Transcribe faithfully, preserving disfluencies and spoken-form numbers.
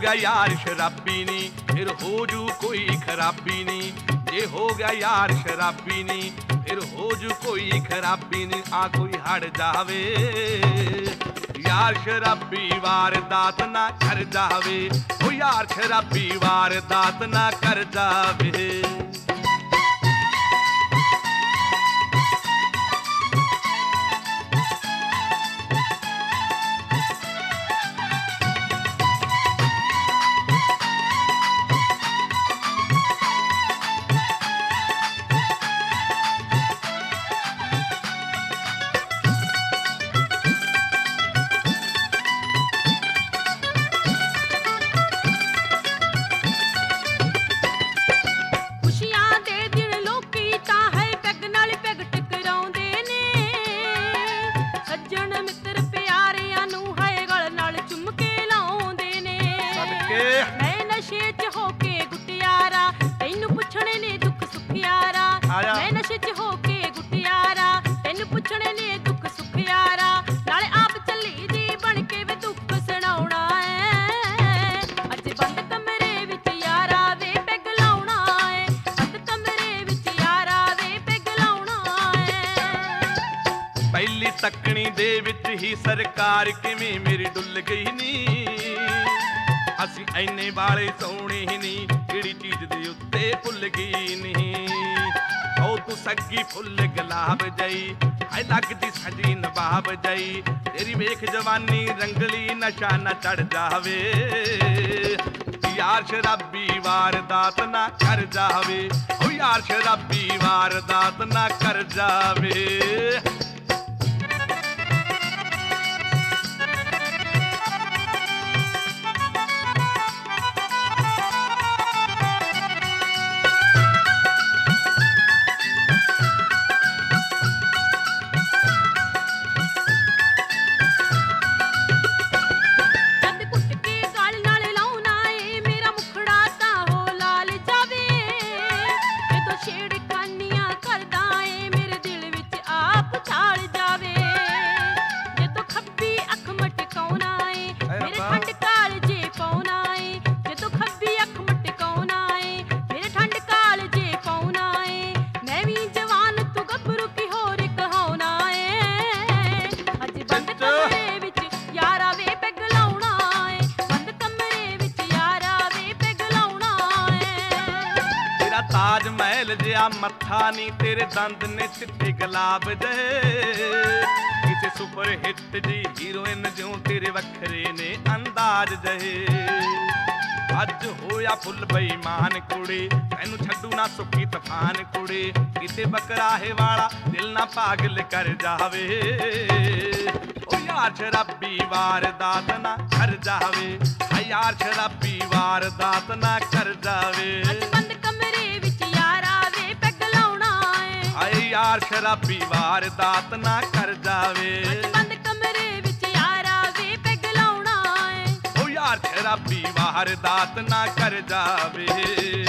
ਗਿਆ ਯਾਰ ਸ਼ਰਾਬੀ ਨੀ ਫਿਰ ਹੋ ਜੂ ਕੋਈ ਖਰਾਬੀ ਨੀ। ਜੇ ਹੋ ਗਿਆ ਯਾਰ ਸ਼ਰਾਬੀ ਨੀ ਫਿਰ ਹੋ ਜੂ ਕੋਈ ਖਰਾਬੀ ਨੀ। ਆ ਕੋਈ ਹਟ ਜਾਵੇ ਯਾਰ ਸ਼ਰਾਬੀ ਵਾਰਦਾਤ ਨਾ ਕਰ ਜਾਵੇ। ਓ ਯਾਰ ਸ਼ਰਾਬੀ ਵਾਰਦਾਤ ਨਾ ਕਰ ਜਾਵੇ। ਮੈਂ ਨਸ਼ੇ ਚ ਹੋ ਕੇ ਗੁੱਟਿਆਰਾ ਤੈਨੂੰ ਪੁੱਛਣੇ ਨੇ ਦੁੱਖ ਸੁੱਖ ਯਾਰਾ। ਮੈਂ ਨਸ਼ੇ ਚ ਹੋ ਕੇ ਗੁੱਟਿਆਰਾ ਤੈਨੂੰ ਪੁੱਛਣੇ ਨੇ ਦੁੱਖ ਸੁੱਖ ਯਾਰਾ। ਨਾਲੇ ਆਪ ਚੱਲੀ ਜੀ ਬਣ ਕੇ ਵੇ ਦੁੱਖ ਸੁਣਾਉਣਾ ਏ। ਅੱਜ ਬੰਦ ਕਮਰੇ ਵਿੱਚ ਯਾਰਾ ਵੇ ਪੈਗ ਲਾਉਣਾ ਏ। ਬੰਦ ਕਮਰੇ ਵਿੱਚ ਯਾਰਾ ਵੇ ਪੈਗ ਲਾਉਣਾ ਏ। ਪਹਿਲੀ ਤੱਕਣੀ ਦੇ ਵਿੱਚ ਹੀ ਸਰਕਾਰ ਕਿਵੇਂ ਮੇਰੀ ਡੁੱਲ ਗਈ ਨੀ। ਅਸੀਂ ਐਨੇ ਵਾਲੇ ਸੋਹਣੇ ਨੀ ਕਿਹੜੀ ਚੀਜ਼ ਦੇ ਉੱਤੇ ਭੁੱਲ ਗਈ ਨੀ। ਉਹ ਤੂੰ ਸੱਗੀ ਫੁੱਲ ਗੁਲਾਬ ਜਾਈ ਹਾਏ ਲੱਗਦੀ ਸਜੀ ਨਵਾਬ ਜਾਈ। ਤੇਰੀ ਵੇਖ ਜਵਾਨੀ ਰੰਗਲੀ ਨਸ਼ਾ ਨਾ ਚੜ ਜਾਵੇ। ਯਾਰ ਸ਼ਰਾਬੀ ਵਾਰਦਾਤ ਨਾ ਕਰ ਜਾਵੇ। ਓ ਯਾਰ ਸ਼ਰਾਬੀ ਵਾਰਦਾਤ ਨਾ ਕਰ ਜਾਵੇ। ਤਾਜ ਮਹਿਲ ਜਿਹਾ ਮੱਥਾ ਨੀ ਤੇਰੇ ਦੰਦ ਨੇ ਚਿੱਟੇ ਗੁਲਾਬ ਜਹੇ। ਕਿਸੇ ਸੁਪਰ ਹਿੱਟ ਜੀ ਹੀਰੋਇਨ ਜਿਉਂ ਤੇਰੇ ਵੱਖਰੇ ਨੇ ਅੰਦਾਜ਼ ਜਹੇ। ਅੱਜ ਹੋਇਆ ਫੁੱਲ ਬੇਈਮਾਨ ਕੁੜੇ ਤੈਨੂੰ ਛੱਡੂ ਨਾ ਸੁੱਕੀ ਤੂਫਾਨ ਕੁੜੇ। ਕਿਤੇ ਬਕਰਾਹੇ ਵਾਲਾ ਦਿਲ ਨਾ ਪਾਗਲ ਕਰ ਜਾਵੇ। ਓ ਯਾਰ ਸ਼ਰਾਬੀ ਵਾਰਦਾਤ ਨਾ ਕਰ ਜਾਵੇ। ਹਾ ਯਾਰ ਸ਼ਰਾਬੀ ਵਾਰਦਾਤ ਨਾ ਕਰ ਜਾਵੇ। ਯਾਰ ਸ਼ਰਾਬੀ ਵਾਰਦਾਤ ਨਾ ਕਰ ਜਾਵੇ। ਬੰਦ ਕਮਰੇ ਵਿੱਚ ਯਾਰਾ ਵੇ ਪੈਗ ਲਾਉਣਾ ਏ। ਓ ਯਾਰ ਸ਼ਰਾਬੀ ਵਾਰਦਾਤ ਨਾ ਕਰ ਜਾਵੇ।